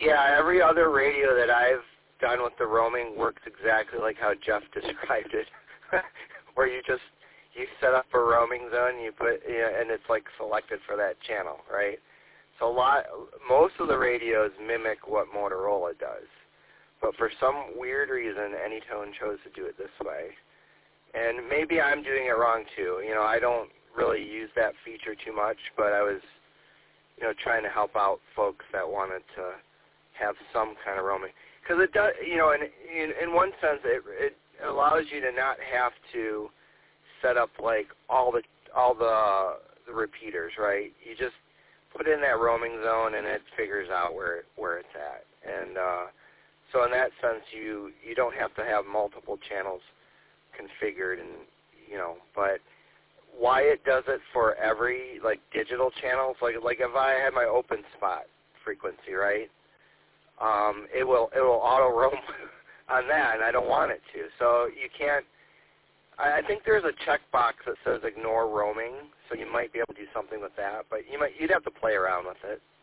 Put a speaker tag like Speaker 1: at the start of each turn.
Speaker 1: Yeah, every other radio that I've done with the roaming works exactly like how Jeff described it, where you set up a roaming zone, and it's like selected for that channel, right? So most of the radios mimic what Motorola does, but for some weird reason, Anytone chose to do it this way. And maybe I'm doing it wrong too. I don't really use that feature too much, but I was, trying to help out folks that wanted to have some kind of roaming. Because it does, in one sense, it allows you to not have to set up like all the repeaters, right? You just put in that roaming zone and it figures out where it's at. And so in that sense, you don't have to have multiple channels configured, and but why it does it for every like digital channels, like if I had my open spot frequency, right? It will auto roam on that, and I don't want it to. So you can't. I think there's a checkbox that says ignore roaming, so you might be able to do something with that, but you'd have to play around with it.